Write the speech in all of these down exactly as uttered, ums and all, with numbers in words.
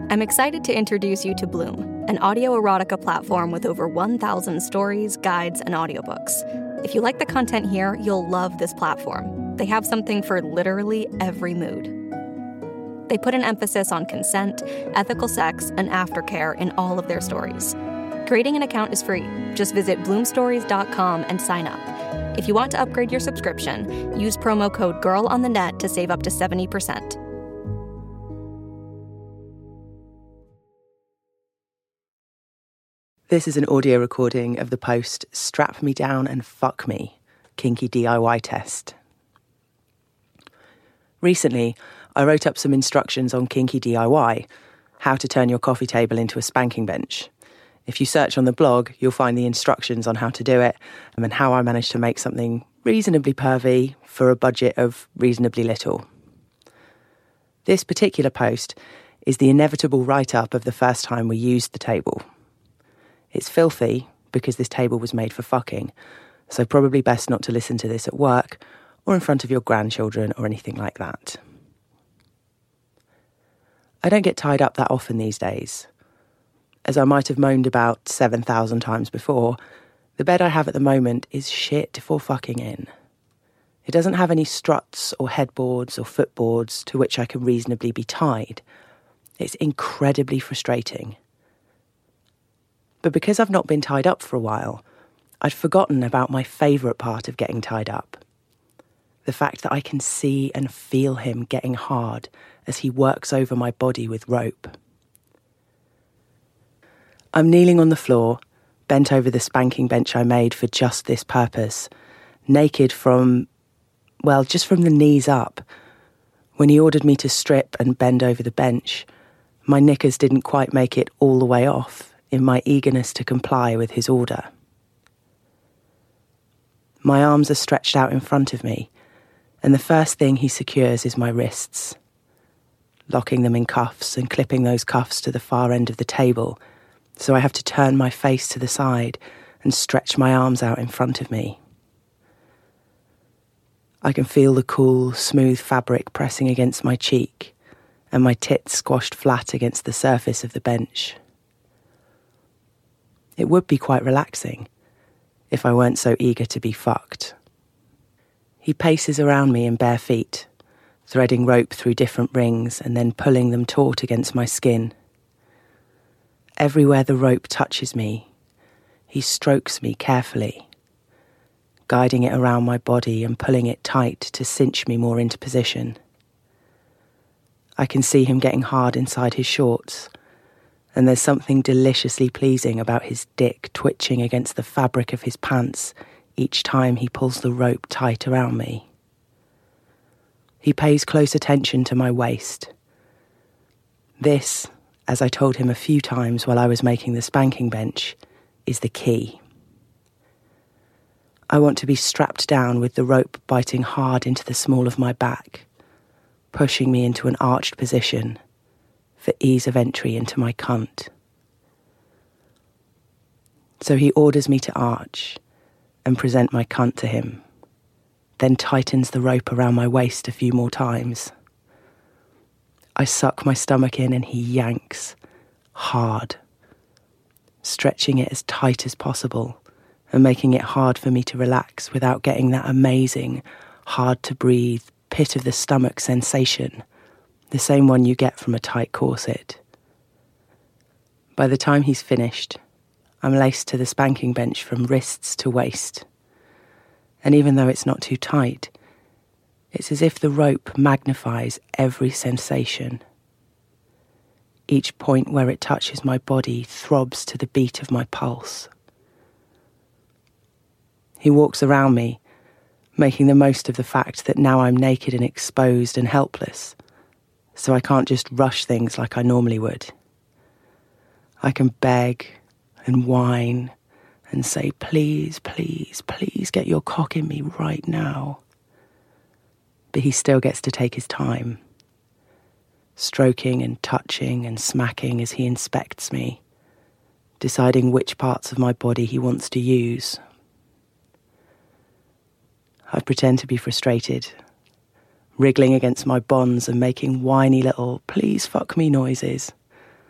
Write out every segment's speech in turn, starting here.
I'm excited to introduce you to Bloom, an audio erotica platform with over one thousand stories, guides, and audiobooks. If you like the content here, you'll love this platform. They have something for literally every mood. They put an emphasis on consent, ethical sex, and aftercare in all of their stories. Creating an account is free. Just visit bloom stories dot com and sign up. If you want to upgrade your subscription, use promo code GIRLONTHENET to save up to seventy percent. This is an audio recording of the post Strap Me Down and Fuck Me, Kinky D I Y Test. Recently, I wrote up some instructions on Kinky D I Y, how to turn your coffee table into a spanking bench. If you search on the blog, you'll find the instructions on how to do it and how I managed to make something reasonably pervy for a budget of reasonably little. This particular post is the inevitable write-up of the first time we used the table. It's filthy because this table was made for fucking, so probably best not to listen to this at work or in front of your grandchildren or anything like that. I don't get tied up that often these days. As I might have moaned about seven thousand times before, the bed I have at the moment is shit for fucking in. It doesn't have any struts or headboards or footboards to which I can reasonably be tied. It's incredibly frustrating. But because I've not been tied up for a while, I'd forgotten about my favourite part of getting tied up. The fact that I can see and feel him getting hard as he works over my body with rope. I'm kneeling on the floor, bent over the spanking bench I made for just this purpose, naked from, well, just from the knees up. When he ordered me to strip and bend over the bench, my knickers didn't quite make it all the way off in my eagerness to comply with his order. My arms are stretched out in front of me, and the first thing he secures is my wrists, locking them in cuffs and clipping those cuffs to the far end of the table, so I have to turn my face to the side and stretch my arms out in front of me. I can feel the cool, smooth fabric pressing against my cheek, and my tits squashed flat against the surface of the bench. It would be quite relaxing if I weren't so eager to be fucked. He paces around me in bare feet, threading rope through different rings and then pulling them taut against my skin. Everywhere the rope touches me, he strokes me carefully, guiding it around my body and pulling it tight to cinch me more into position. I can see him getting hard inside his shorts, and there's something deliciously pleasing about his dick twitching against the fabric of his pants each time he pulls the rope tight around me. He pays close attention to my waist. This, as I told him a few times while I was making the spanking bench, is the key. I want to be strapped down with the rope biting hard into the small of my back, pushing me into an arched position for ease of entry into my cunt. So he orders me to arch and present my cunt to him, then tightens the rope around my waist a few more times. I suck my stomach in and he yanks, hard, stretching it as tight as possible and making it hard for me to relax without getting that amazing, hard-to-breathe, pit-of-the-stomach sensation, the same one you get from a tight corset. By the time he's finished, I'm laced to the spanking bench from wrists to waist. And even though it's not too tight, it's as if the rope magnifies every sensation. Each point where it touches my body throbs to the beat of my pulse. He walks around me, making the most of the fact that now I'm naked and exposed and helpless, so I can't just rush things like I normally would. I can beg and whine and say, please, please, please get your cock in me right now. But he still gets to take his time, stroking and touching and smacking as he inspects me, deciding which parts of my body he wants to use. I pretend to be frustrated, wriggling against my bonds and making whiny little please fuck me noises,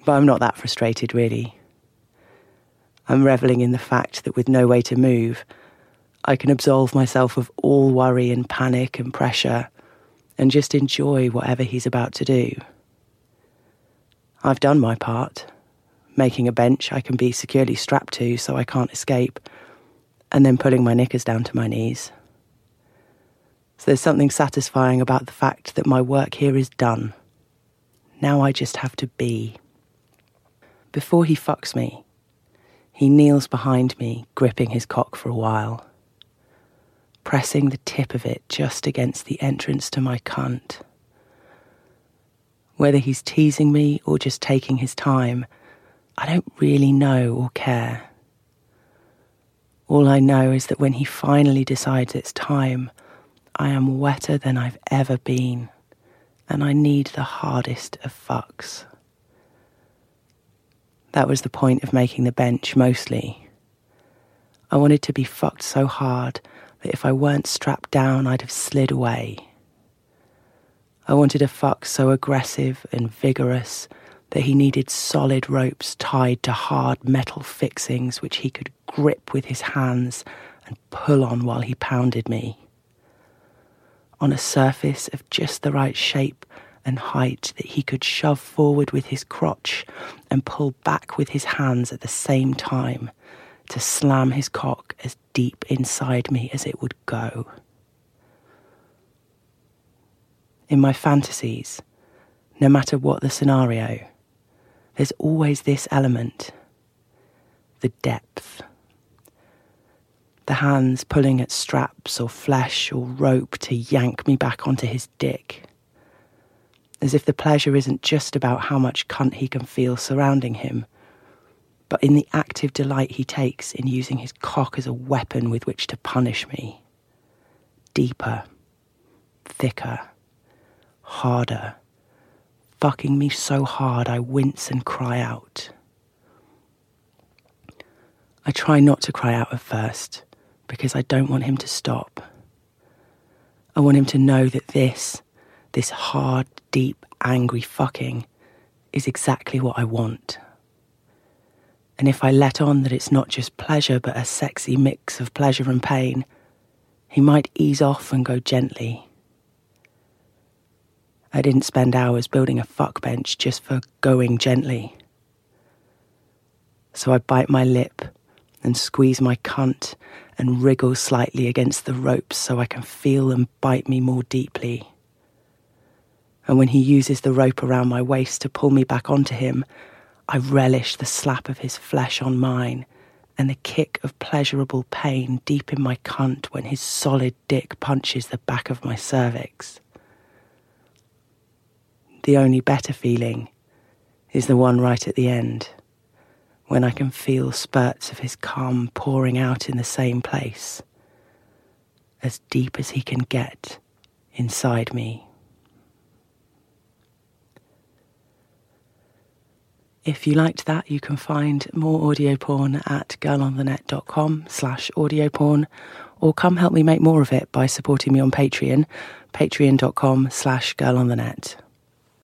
But I'm not that frustrated, really. I'm revelling in the fact that with no way to move, I can absolve myself of all worry and panic and pressure and just enjoy whatever he's about to do. I've done my part, making a bench I can be securely strapped to so I can't escape, and then pulling my knickers down to my knees. So there's something satisfying about the fact that my work here is done. Now I just have to be. Before he fucks me, he kneels behind me, gripping his cock for a while, pressing the tip of it just against the entrance to my cunt. Whether he's teasing me or just taking his time, I don't really know or care. All I know is that when he finally decides it's time, I am wetter than I've ever been, and I need the hardest of fucks. That was the point of making the bench, mostly. I wanted to be fucked so hard that if I weren't strapped down, I'd have slid away. I wanted a fuck so aggressive and vigorous that he needed solid ropes tied to hard metal fixings which he could grip with his hands and pull on while he pounded me. On a surface of just the right shape and height that he could shove forward with his crotch and pull back with his hands at the same time to slam his cock as deep inside me as it would go. In my fantasies, no matter what the scenario, there's always this element, the depth. The hands pulling at straps or flesh or rope to yank me back onto his dick. As if the pleasure isn't just about how much cunt he can feel surrounding him, but in the active delight he takes in using his cock as a weapon with which to punish me. Deeper, thicker, harder, fucking me so hard I wince and cry out. I try not to cry out at first, because I don't want him to stop. I want him to know that this, this hard, deep, angry fucking is exactly what I want. And if I let on that it's not just pleasure but a sexy mix of pleasure and pain, he might ease off and go gently. I didn't spend hours building a fuck bench just for going gently. So I bite my lip and squeeze my cunt and wriggle slightly against the ropes so I can feel them bite me more deeply. And when he uses the rope around my waist to pull me back onto him, I relish the slap of his flesh on mine and the kick of pleasurable pain deep in my cunt when his solid dick punches the back of my cervix. The only better feeling is the one right at the end, when I can feel spurts of his cum pouring out in the same place, as deep as he can get inside me. If you liked that, you can find more audio porn at girlonthenet.com slash audio porn, or come help me make more of it by supporting me on Patreon, patreon.com slash girlonthenet.